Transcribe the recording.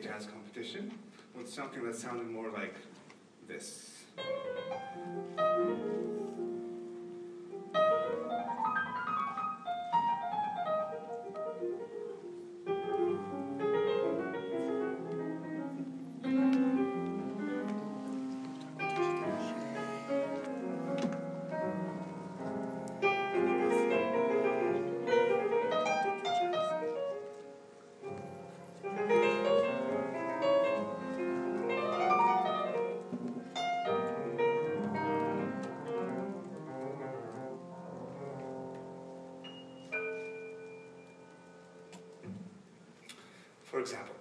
jazz competition with something that sounded more like this. For example,